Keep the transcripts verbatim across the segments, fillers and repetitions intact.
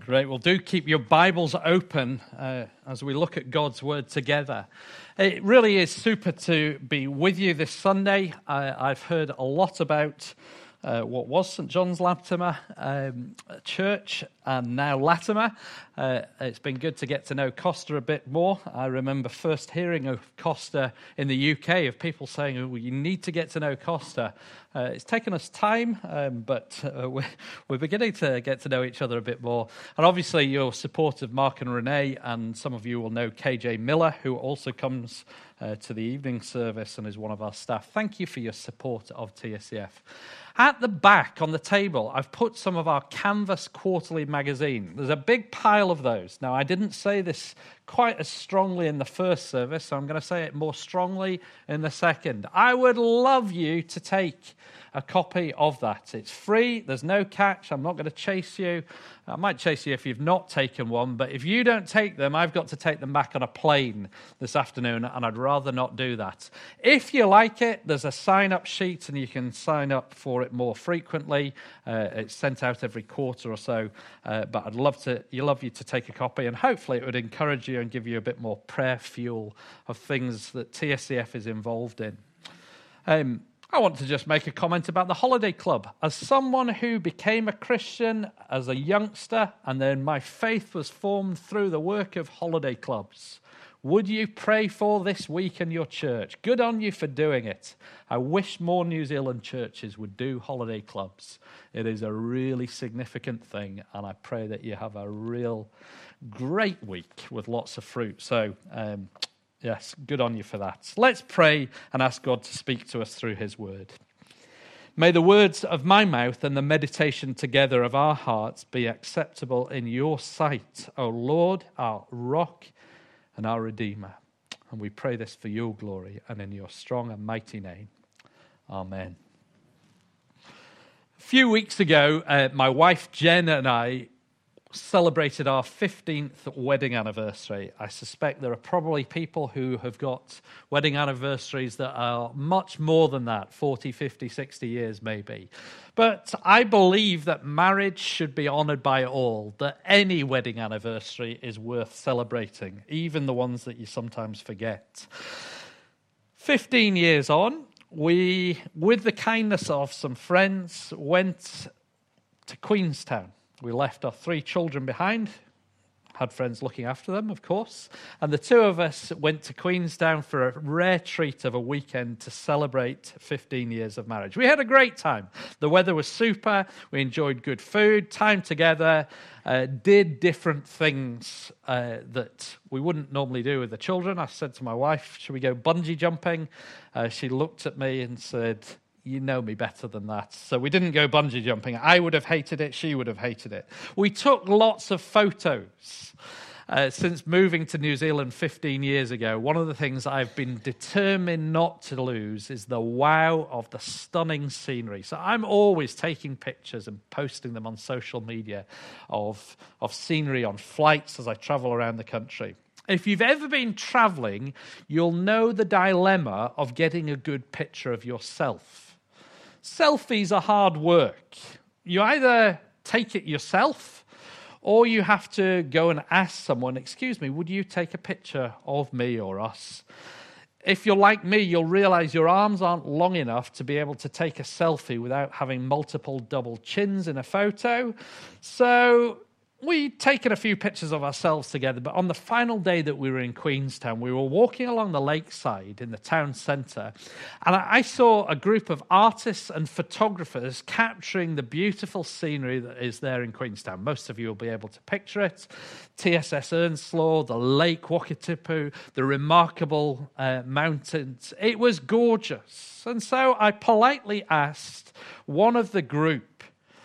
Great. Well, do keep your Bibles open uh, as we look at God's Word together. It really is super to be with you this Sunday. Uh, I've heard a lot about uh, what was Saint John's Latimer um, Church and now Latimer. Uh, it's been good to get to know Costa a bit more. I remember first hearing of Costa in the U K, of people saying, oh, you need to get to know Costa. Uh, it's taken us time, um, but uh, we're, we're beginning to get to know each other a bit more. And obviously your support of Mark and Renee, and some of you will know K J Miller, who also comes uh, to the evening service and is one of our staff. Thank you for your support of T S C F. At the back on the table, I've put some of our Canvas Quarterly magazine. There's a big pile of those. Now, I didn't say this quite as strongly in the first service, so I'm going to say it more strongly in the second. I would love you to take a copy of that. It's free. There's no catch. I'm not going to chase you. I might chase you if you've not taken one, but if you don't take them, I've got to take them back on a plane this afternoon, and I'd rather not do that. If you like it, there's a sign-up sheet, and you can sign up for it more frequently. Uh, it's sent out every quarter or so, uh, but I'd love to, you love you to take a copy, and hopefully it would encourage you and give you a bit more prayer fuel of things that T S C F is involved in. Um, I want to just make a comment about the Holiday Club. As someone who became a Christian as a youngster, and then my faith was formed through the work of holiday clubs, would you pray for this week in your church? Good on you for doing it. I wish more New Zealand churches would do holiday clubs. It is a really significant thing, and I pray that you have a real great week with lots of fruit. So, um, yes, good on you for that. Let's pray and ask God to speak to us through his word. May the words of my mouth and the meditation together of our hearts be acceptable in your sight, O Lord, our rock and our Redeemer. And we pray this for your glory and in your strong and mighty name. Amen. A few weeks ago, uh, my wife Jen and I celebrated our fifteenth wedding anniversary. I suspect there are probably people who have got wedding anniversaries that are much more than that, forty, fifty, sixty years maybe. But I believe that marriage should be honoured by all, that any wedding anniversary is worth celebrating, even the ones that you sometimes forget. fifteen years on, we, with the kindness of some friends, went to Queenstown. We left our three children behind, had friends looking after them, of course, and the two of us went to Queenstown for a rare treat of a weekend to celebrate fifteen years of marriage. We had a great time. The weather was super. We enjoyed good food, time together, uh, did different things uh, that we wouldn't normally do with the children. I said to my wife, should we go bungee jumping? Uh, she looked at me and said, you know me better than that. So we didn't go bungee jumping. I would have hated it. She would have hated it. We took lots of photos. Uh, since moving to New Zealand fifteen years ago, one of the things I've been determined not to lose is the wow of the stunning scenery. So I'm always taking pictures and posting them on social media of, of scenery on flights as I travel around the country. If you've ever been traveling, you'll know the dilemma of getting a good picture of yourself. Selfies are hard work. You either take it yourself, or you have to go and ask someone, excuse me, would you take a picture of me or us? If you're like me, you'll realize your arms aren't long enough to be able to take a selfie without having multiple double chins in a photo. So we'd taken a few pictures of ourselves together, but on the final day that we were in Queenstown, we were walking along the lakeside in the town centre, and I saw a group of artists and photographers capturing the beautiful scenery that is there in Queenstown. Most of you will be able to picture it. T S S Earnslaw, the Lake Wakatipu, the remarkable uh, mountains. It was gorgeous. And so I politely asked one of the group,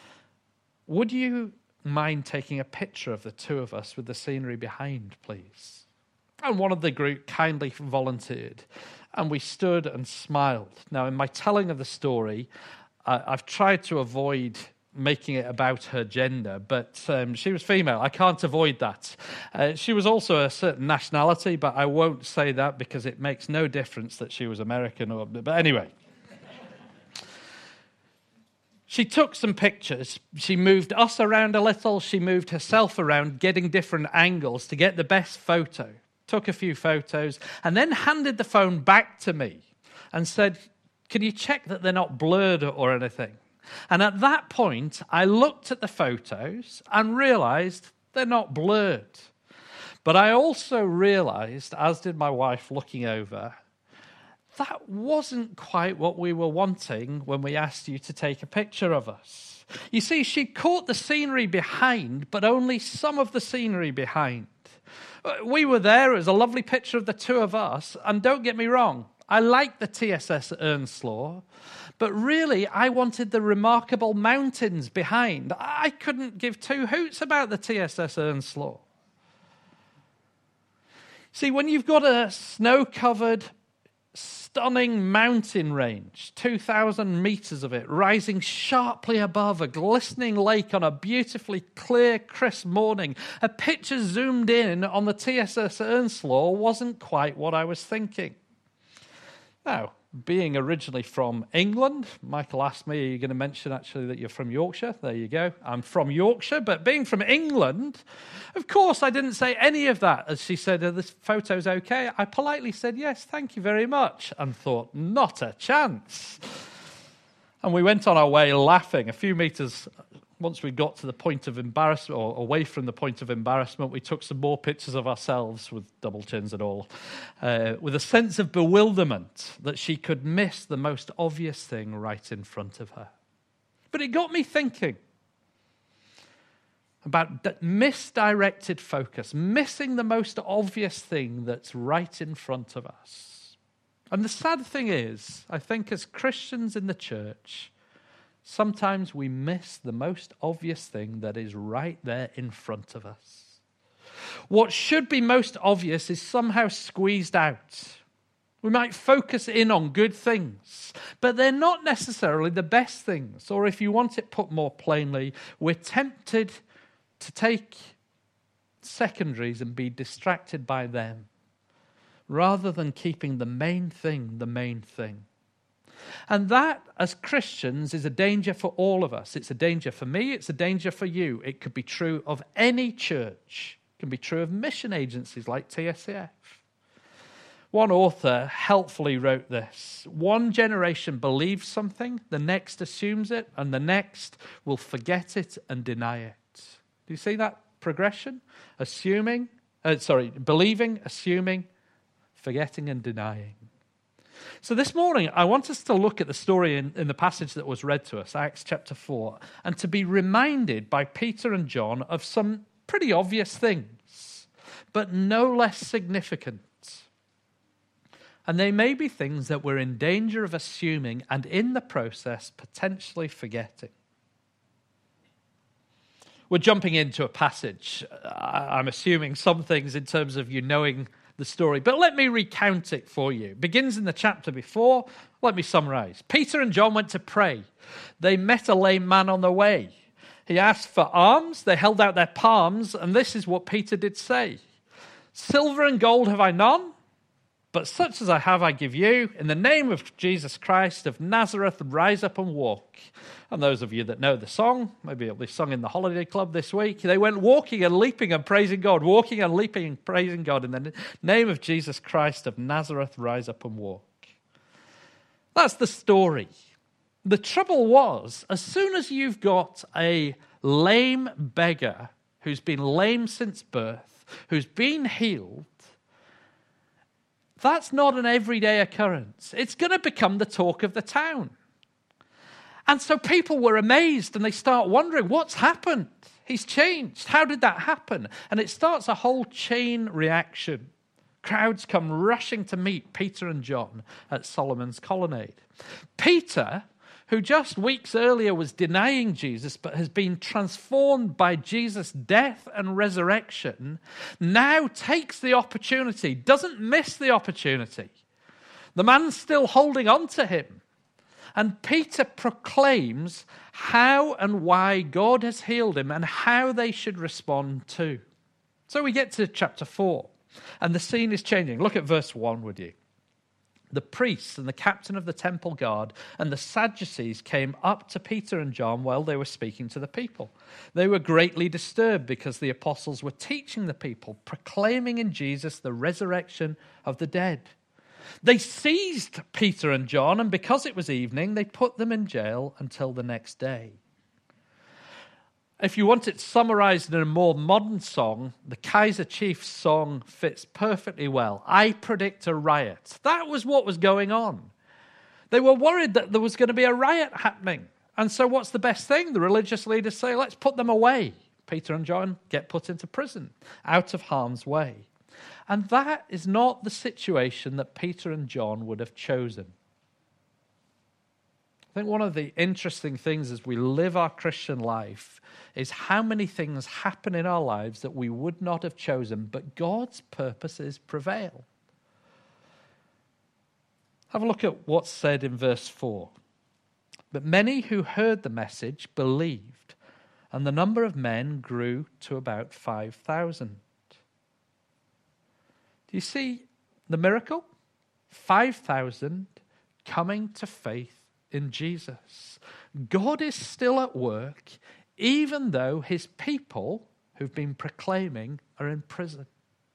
would you mind taking a picture of the two of us with the scenery behind, please? And one of the group kindly volunteered, and we stood and smiled. Now, in my telling of the story, uh, I've tried to avoid making it about her gender, but um, she was female. I can't avoid that. Uh, she was also a certain nationality, but I won't say that because it makes no difference that she was American. Or, but anyway. She took some pictures. She moved us around a little. She moved herself around, getting different angles to get the best photo. Took a few photos and then handed the phone back to me and said, can you check that they're not blurred or anything? And at that point, I looked at the photos and realized they're not blurred. But I also realized, as did my wife looking over, that wasn't quite what we were wanting when we asked you to take a picture of us. You see, she caught the scenery behind, but only some of the scenery behind. We were there. It was a lovely picture of the two of us. And don't get me wrong, I like the T S S Earnslaw, but really I wanted the remarkable mountains behind. I couldn't give two hoots about the T S S Earnslaw. See, when you've got a snow-covered, stunning mountain range, two thousand meters of it, rising sharply above a glistening lake on a beautifully clear, crisp morning, a picture zoomed in on the T S S Earnslaw wasn't quite what I was thinking. Now, being originally from England, Michael asked me, are you going to mention actually that you're from Yorkshire? There you go. I'm from Yorkshire, but being from England, of course I didn't say any of that. As she said, are this photo's okay? I politely said, yes, thank you very much, and thought, not a chance. And we went on our way laughing. A few meters, once we got to the point of embarrassment, or away from the point of embarrassment, we took some more pictures of ourselves with double chins and all, uh, with a sense of bewilderment that she could miss the most obvious thing right in front of her. But it got me thinking about that misdirected focus, missing the most obvious thing that's right in front of us. And the sad thing is, I think as Christians in the church, sometimes we miss the most obvious thing that is right there in front of us. What should be most obvious is somehow squeezed out. We might focus in on good things, but they're not necessarily the best things. Or if you want it put more plainly, we're tempted to take secondaries and be distracted by them, rather than keeping the main thing the main thing. And that, as Christians, is a danger for all of us. It's a danger for me. It's a danger for you. It could be true of any church. It can be true of mission agencies like T S C F. One author helpfully wrote this: one generation believes something, the next assumes it, and the next will forget it and deny it. Do you see that progression? Assuming, uh, sorry, believing, assuming, forgetting, and denying. So this morning, I want us to look at the story in, in the passage that was read to us, Acts chapter four, and to be reminded by Peter and John of some pretty obvious things, but no less significant. And they may be things that we're in danger of assuming and in the process potentially forgetting. We're jumping into a passage. I'm assuming some things in terms of you knowing the story, but let me recount it for you. It begins in the chapter before. Let me summarize. Peter and John went to pray. They met a lame man on the way. He asked for alms. They held out their palms, and this is what Peter did say: "Silver and gold have I none, but such as I have I give you. In the name of Jesus Christ of Nazareth, rise up and walk." And those of you that know the song, maybe it'll be sung in the holiday club this week, they went walking and leaping and praising God, walking and leaping and praising God. In the name of Jesus Christ of Nazareth, rise up and walk. That's the story. The trouble was, as soon as you've got a lame beggar who's been lame since birth, who's been healed, that's not an everyday occurrence. It's going to become the talk of the town. And so people were amazed and they start wondering, what's happened? He's changed. How did that happen? And it starts a whole chain reaction. Crowds come rushing to meet Peter and John at Solomon's Colonnade. Peter, who just weeks earlier was denying Jesus but has been transformed by Jesus' death and resurrection, now takes the opportunity, doesn't miss the opportunity. The man's still holding on to him. And Peter proclaims how and why God has healed him and how they should respond too. So we get to chapter four, and the scene is changing. Look at verse one, would you? the priests and the captain of the temple guard and the Sadducees came up to Peter and John while they were speaking to the people. They were greatly disturbed because the apostles were teaching the people, proclaiming in Jesus the resurrection of the dead. They seized Peter and John, and because it was evening, they put them in jail until the next day. If you want it summarized in a more modern song, the Kaiser Chiefs song fits perfectly well. I predict a riot. That was what was going on. They were worried that there was going to be a riot happening. And so what's the best thing? The religious leaders say, let's put them away. Peter and John get put into prison, out of harm's way. And that is not the situation that Peter and John would have chosen. I think one of the interesting things as we live our Christian life is how many things happen in our lives that we would not have chosen, but God's purposes prevail. Have a look at what's said in verse four. But many who heard the message believed, and the number of men grew to about five thousand. Do you see the miracle? five thousand coming to faith in Jesus. God is still at work, even though his people who've been proclaiming are in prison.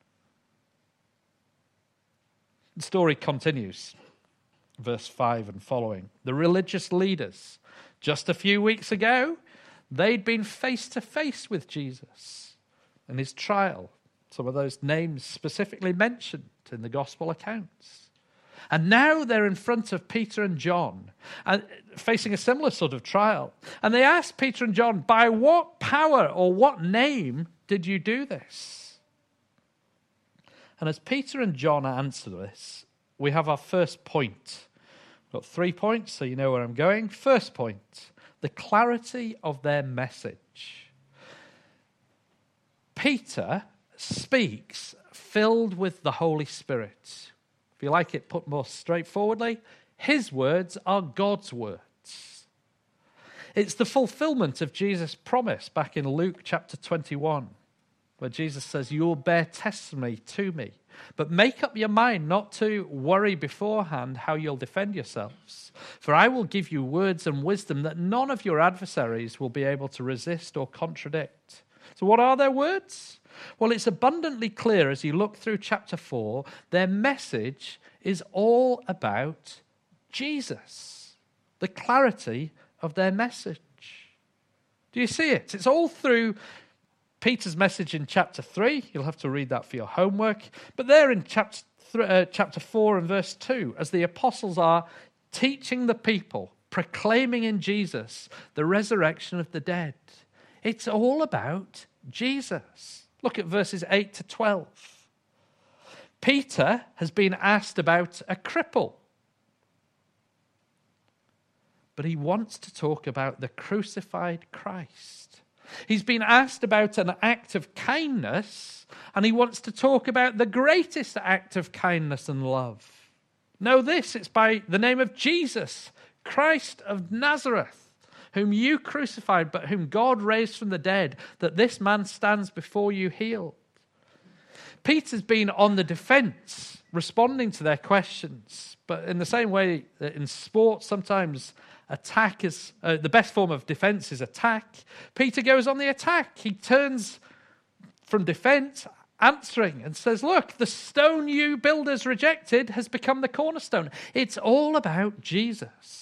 The story continues, verse five and following. The religious leaders, just a few weeks ago, they'd been face to face with Jesus and his trial. Some of those names specifically mentioned in the gospel accounts. And now they're in front of Peter and John, and facing a similar sort of trial. And they ask Peter and John, by what power or what name did you do this? And as Peter and John answer this, we have our first point. We've got three points, so you know where I'm going. First point, the clarity of their message. Peter speaks filled with the Holy Spirit. If you like it put more straightforwardly, his words are God's words. It's the fulfillment of Jesus' promise back in Luke chapter twenty-one, where Jesus says, you will bear testimony to me, but make up your mind not to worry beforehand how you'll defend yourselves. For I will give you words and wisdom that none of your adversaries will be able to resist or contradict. So what are their words? Well, it's abundantly clear as you look through chapter four, their message is all about Jesus, the clarity of their message. Do you see it? It's all through Peter's message in chapter three. You'll have to read that for your homework. But there in chapter, th- uh, chapter four and verse two, as the apostles are teaching the people, proclaiming in Jesus the resurrection of the dead. It's all about Jesus. Look at verses eight to twelve. Peter has been asked about a cripple, but he wants to talk about the crucified Christ. He's been asked about an act of kindness, and he wants to talk about the greatest act of kindness and love. Know this, it's by the name of Jesus, Christ of Nazareth, whom you crucified, but whom God raised from the dead, that this man stands before you healed. Peter's been on the defense, responding to their questions. But in the same way that in sport, sometimes attack is, uh, the best form of defense is attack. Peter goes on the attack. He turns from defense, answering, and says, look, the stone you builders rejected has become the cornerstone. It's all about Jesus.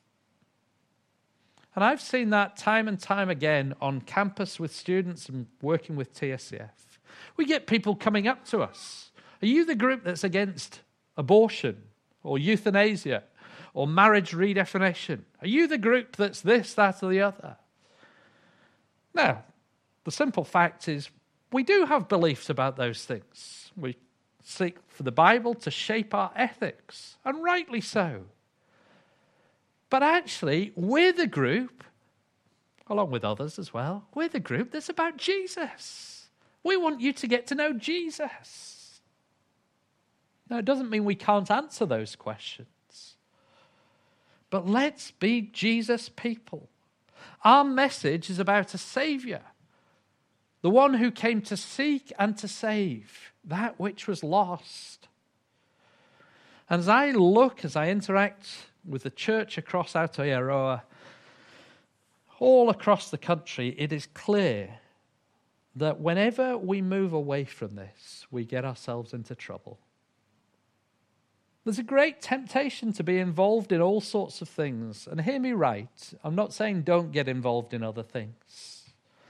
And I've seen that time and time again on campus with students and working with T S C F. We get people coming up to us. Are you the group that's against abortion or euthanasia or marriage redefinition? Are you the group that's this, that, or the other? Now, the simple fact is we do have beliefs about those things. We seek for the Bible to shape our ethics, and rightly so. But actually, we're the group, along with others as well, we're the group that's about Jesus. We want you to get to know Jesus. Now, it doesn't mean we can't answer those questions. But let's be Jesus people. Our message is about a Savior, the one who came to seek and to save that which was lost. And as I look, as I interact with the church across Aotearoa, all across the country, it is clear that whenever we move away from this, we get ourselves into trouble. There's a great temptation to be involved in all sorts of things. And hear me right, I'm not saying don't get involved in other things.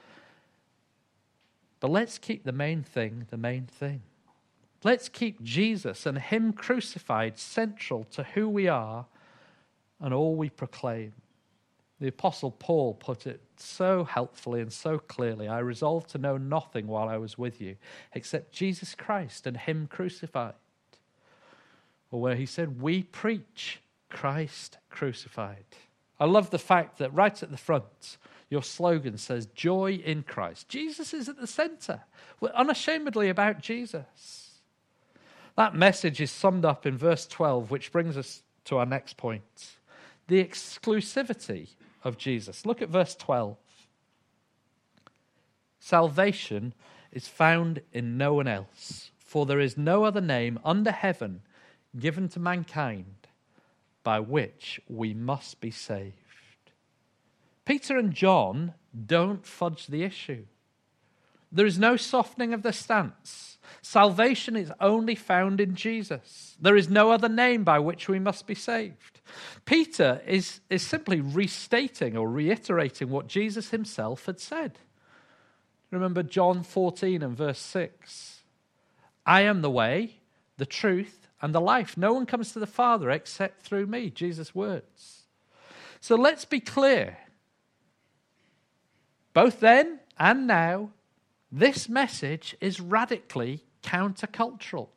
But let's keep the main thing the main thing. Let's keep Jesus and Him crucified central to who we are and all we proclaim. The Apostle Paul put it so helpfully and so clearly. I resolved to know nothing while I was with you except Jesus Christ and Him crucified. Or where he said, we preach Christ crucified. I love the fact that right at the front, your slogan says, joy in Christ. Jesus is at the center. We're unashamedly about Jesus. That message is summed up in verse twelve, which brings us to our next point. The exclusivity of Jesus. Look at verse twelve. Salvation is found in no one else, for there is no other name under heaven given to mankind by which we must be saved. Peter and John don't fudge the issue. There is no softening of the stance. Salvation is only found in Jesus. There is no other name by which we must be saved. Peter is, is simply restating or reiterating what Jesus himself had said. Remember John fourteen and verse six. I am the way, the truth, and the life. No one comes to the Father except through me, Jesus' words. So let's be clear. Both then and now, this message is radically countercultural.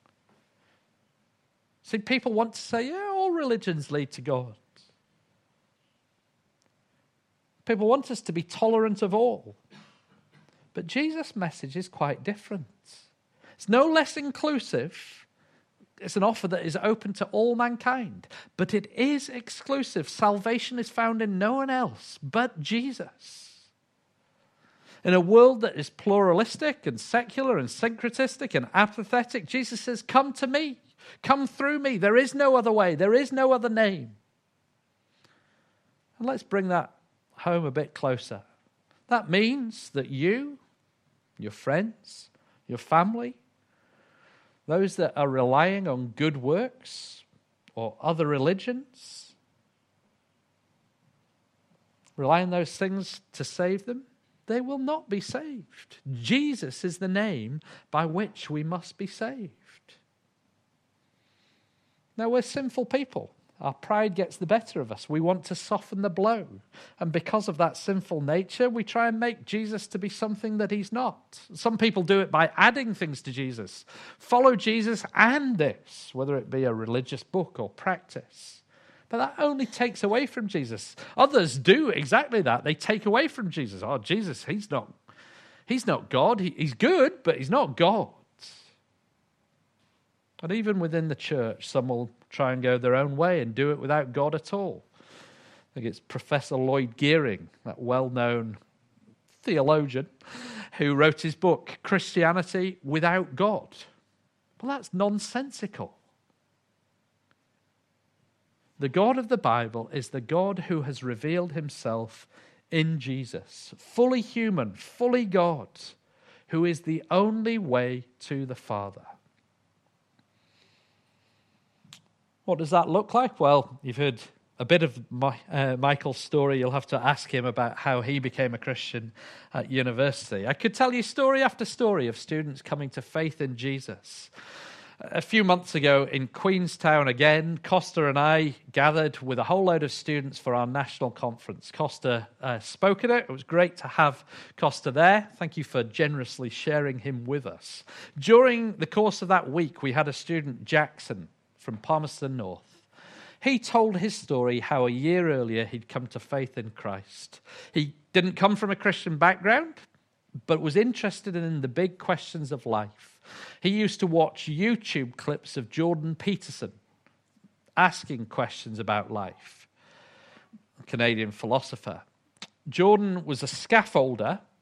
See, people want to say, yeah, all religions lead to God. People want us to be tolerant of all. But Jesus' message is quite different. It's no less inclusive. It's an offer that is open to all mankind. But it is exclusive. Salvation is found in no one else but Jesus. In a world that is pluralistic and secular and syncretistic and apathetic, Jesus says, come to me. Come through me. There is no other way. There is no other name. And let's bring that home a bit closer. That means that you, your friends, your family, those that are relying on good works or other religions, rely on those things to save them, they will not be saved. Jesus is the name by which we must be saved. Now, we're sinful people. Our pride gets the better of us. We want to soften the blow. And because of that sinful nature, we try and make Jesus to be something that he's not. Some people do it by adding things to Jesus. Follow Jesus and this, whether it be a religious book or practice. But that only takes away from Jesus. Others do exactly that. They take away from Jesus. Oh, Jesus, he's not, he's not God. He, he's good, but he's not God. And even within the church, some will try and go their own way and do it without God at all. I think it's Professor Lloyd Geering, that well-known theologian, who wrote his book, Christianity Without God. Well, that's nonsensical. The God of the Bible is the God who has revealed himself in Jesus, fully human, fully God, who is the only way to the Father. What does that look like? Well, you've heard a bit of my, uh, Michael's story. You'll have to ask him about how he became a Christian at university. I could tell you story after story of students coming to faith in Jesus. A few months ago in Queenstown again, Costa and I gathered with a whole load of students for our national conference. Costa uh, spoke at it. It was great to have Costa there. Thank you for generously sharing him with us. During the course of that week, we had a student, Jackson, from Palmerston North. He told his story how a year earlier he'd come to faith in Christ. He didn't come from a Christian background, but was interested in the big questions of life. He used to watch YouTube clips of Jordan Peterson asking questions about life, a Canadian philosopher. Jordan was a scaffolder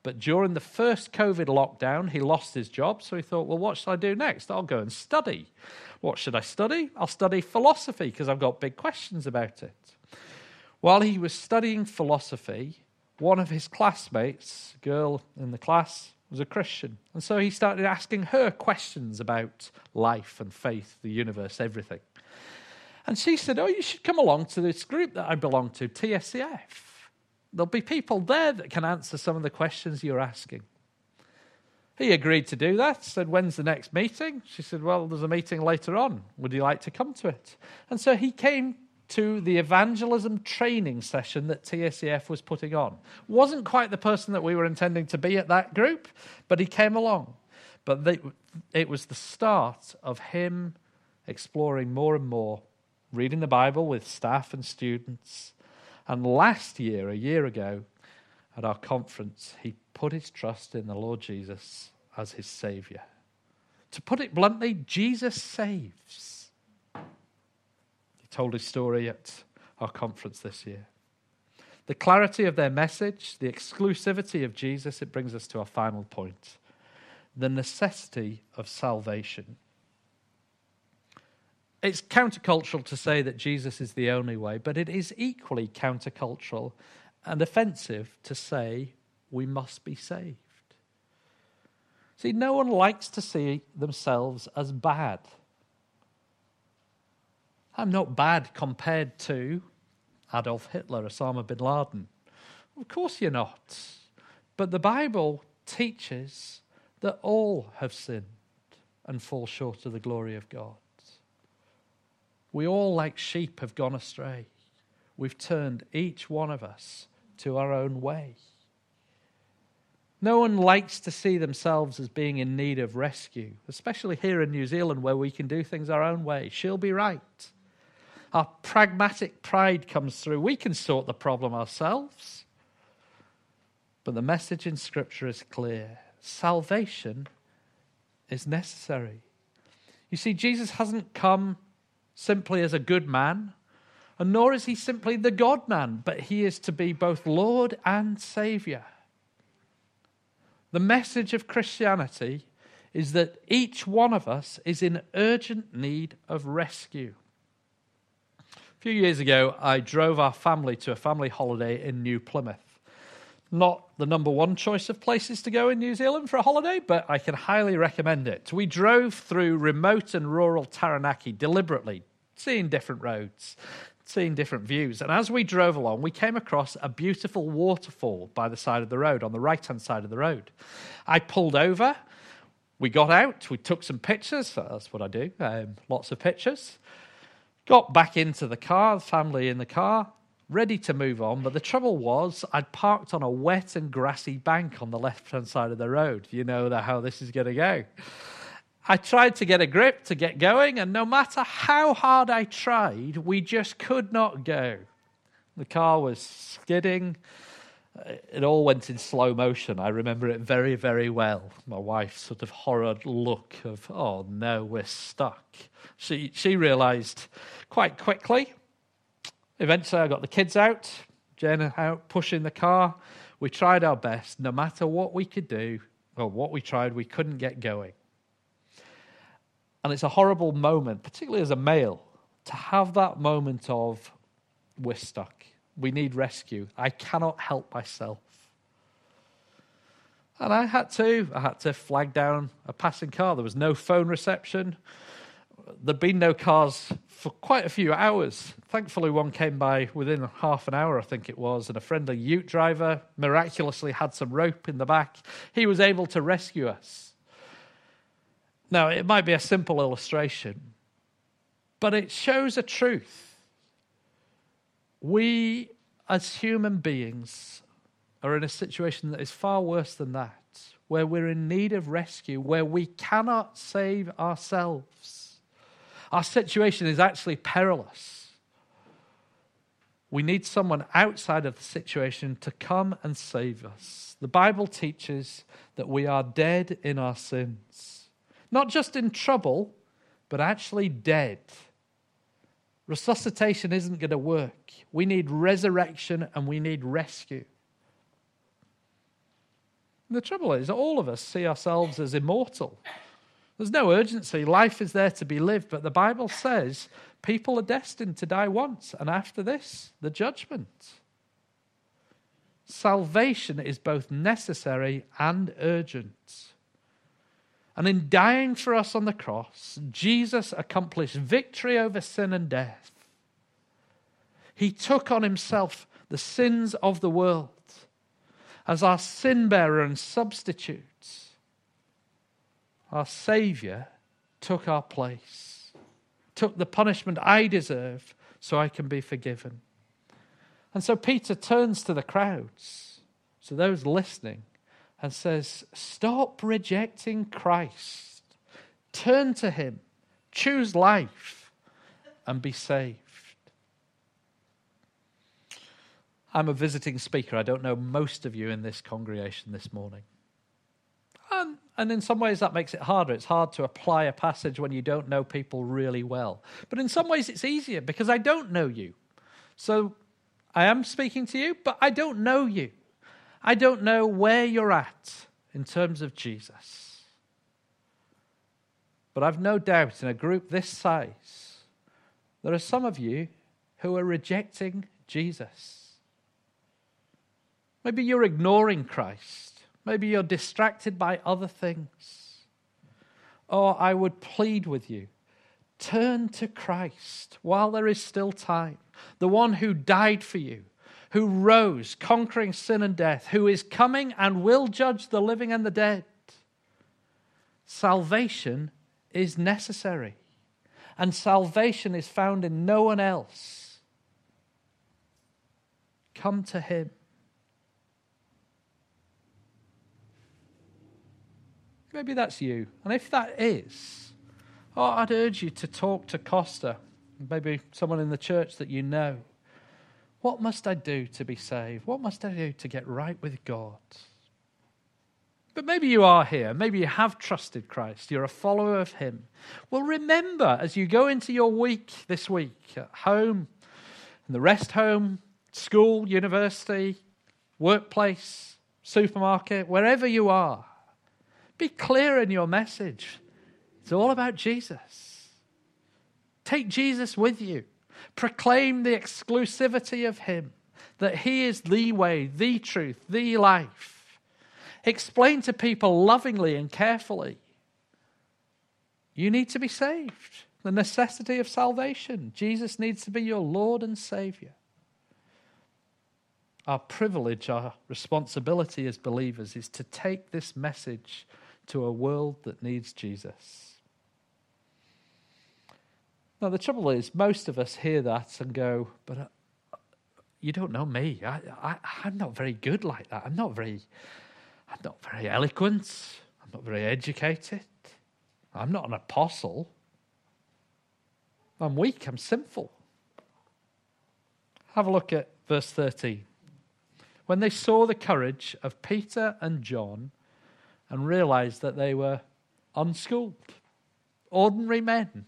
But during the first COVID lockdown, he lost his job. So he thought, well, what should I do next? I'll go and study. What should I study? I'll study philosophy because I've got big questions about it. While he was studying philosophy, one of his classmates, a girl in the class, was a Christian. And so he started asking her questions about life and faith, the universe, everything. And she said, oh, you should come along to this group that I belong to, T S C F. There'll be people there that can answer some of the questions you're asking. He agreed to do that, said, when's the next meeting? She said, well, there's a meeting later on. Would you like to come to it? And so he came to the evangelism training session that T S C F was putting on. Wasn't quite the person that we were intending to be at that group, but he came along. But they, it was the start of him exploring more and more, reading the Bible with staff and students. And last year, a year ago, at our conference, he put his trust in the Lord Jesus as his Savior. To put it bluntly, Jesus saves. Told his story at our conference this year. The clarity of their message, the exclusivity of Jesus, it brings us to our final point. The necessity of salvation. It's countercultural to say that Jesus is the only way, but it is equally countercultural and offensive to say we must be saved. See, no one likes to see themselves as bad. I'm not bad compared to Adolf Hitler, Osama bin Laden. Of course you're not. But the Bible teaches that all have sinned and fall short of the glory of God. We all, like sheep, have gone astray. We've turned each one of us to our own way. No one likes to see themselves as being in need of rescue, especially here in New Zealand where we can do things our own way. She'll be right. Our pragmatic pride comes through. We can sort the problem ourselves. But the message in Scripture is clear. Salvation is necessary. You see, Jesus hasn't come simply as a good man, and nor is he simply the God-man, but he is to be both Lord and Saviour. The message of Christianity is that each one of us is in urgent need of rescue. A few years ago, I drove our family to a family holiday in New Plymouth. Not the number one choice of places to go in New Zealand for a holiday, but I can highly recommend it. We drove through remote and rural Taranaki deliberately, seeing different roads, seeing different views. And as we drove along, we came across a beautiful waterfall by the side of the road, on the right-hand side of the road. I pulled over, we got out, we took some pictures. That's what I do, um, lots of pictures. Got back into the car, the family in the car, ready to move on. But the trouble was I'd parked on a wet and grassy bank on the left-hand side of the road. You know how this is going to go. I tried to get a grip to get going, and no matter how hard I tried, we just could not go. The car was skidding. It all went in slow motion. I remember it very, very well. My wife's sort of horrid look of, oh no, we're stuck. She she realised quite quickly. Eventually I got the kids out, Jen out, pushing the car. We tried our best. No matter what we could do, or what we tried, we couldn't get going. And it's a horrible moment, particularly as a male, to have that moment of, we're stuck. We need rescue. I cannot help myself. And I had to. I had to flag down a passing car. There was no phone reception. There'd been no cars for quite a few hours. Thankfully, one came by within half an hour, I think it was, and a friendly ute driver miraculously had some rope in the back. He was able to rescue us. Now, it might be a simple illustration, but it shows a truth. We, as human beings, are in a situation that is far worse than that, where we're in need of rescue, where we cannot save ourselves. Our situation is actually perilous. We need someone outside of the situation to come and save us. The Bible teaches that we are dead in our sins. Not just in trouble, but actually dead. Resuscitation isn't going to work. We need resurrection and we need rescue. The trouble is, all of us see ourselves as immortal. There's no urgency. Life is there to be lived, but the Bible says people are destined to die once, and after this, the judgment. Salvation is both necessary and urgent. And in dying for us on the cross, Jesus accomplished victory over sin and death. He took on himself the sins of the world as our sin bearer and substitute. Our Saviour took our place, took the punishment I deserve so I can be forgiven. And so Peter turns to the crowds, to those listening, and says, stop rejecting Christ. Turn to him, choose life, and be saved. I'm a visiting speaker. I don't know most of you in this congregation this morning. And, and in some ways that makes it harder. It's hard to apply a passage when you don't know people really well. But in some ways it's easier because I don't know you. So I am speaking to you, but I don't know you. I don't know where you're at in terms of Jesus. But I've no doubt in a group this size, there are some of you who are rejecting Jesus. Maybe you're ignoring Christ. Maybe you're distracted by other things. Or I would plead with you, turn to Christ while there is still time. The one who died for you, who rose, conquering sin and death, who is coming and will judge the living and the dead. Salvation is necessary. And salvation is found in no one else. Come to him. Maybe that's you. And if that is, oh, I'd urge you to talk to Costa, maybe someone in the church that you know. What must I do to be saved? What must I do to get right with God? But maybe you are here. Maybe you have trusted Christ. You're a follower of him. Well, remember, as you go into your week this week, at home, in the rest home, school, university, workplace, supermarket, wherever you are, be clear in your message. It's all about Jesus. Take Jesus with you. Proclaim the exclusivity of him, that he is the way, the truth, the life. Explain to people lovingly and carefully. You need to be saved. The necessity of salvation. Jesus needs to be your Lord and Savior. Our privilege, our responsibility as believers is to take this message to a world that needs Jesus. Now, the trouble is, most of us hear that and go, but uh, you don't know me. I, I, I'm not very good like that. I'm not very, I'm not very eloquent. I'm not very educated. I'm not an apostle. I'm weak. I'm sinful. Have a look at verse thirteen. When they saw the courage of Peter and John and realized that they were unschooled, ordinary men.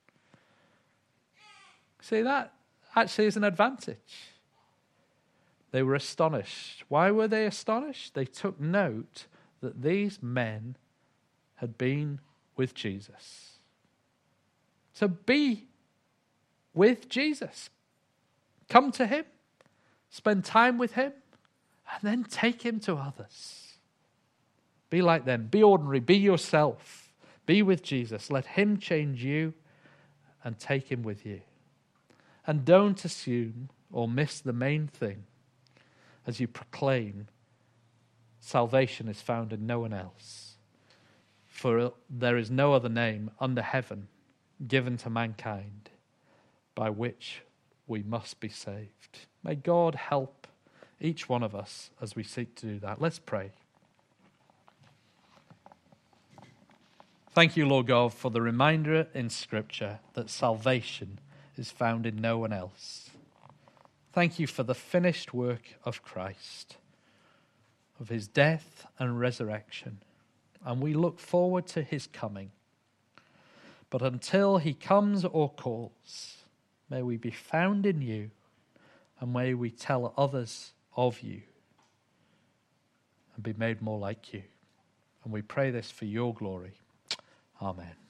See, that actually is an advantage. They were astonished. Why were they astonished? They took note that these men had been with Jesus. So be with Jesus. Come to him. Spend time with him. And then take him to others. Be like them. Be ordinary. Be yourself. Be with Jesus. Let him change you and take him with you. And don't assume or miss the main thing as you proclaim salvation is found in no one else. For there is no other name under heaven given to mankind by which we must be saved. May God help each one of us as we seek to do that. Let's pray. Thank you, Lord God, for the reminder in Scripture that salvation is found in no one else. Thank you for the finished work of Christ, of his death and resurrection. And we look forward to his coming. But until he comes or calls, may we be found in you, and may we tell others of you. and be made more like you. And we pray this for your glory. Amen.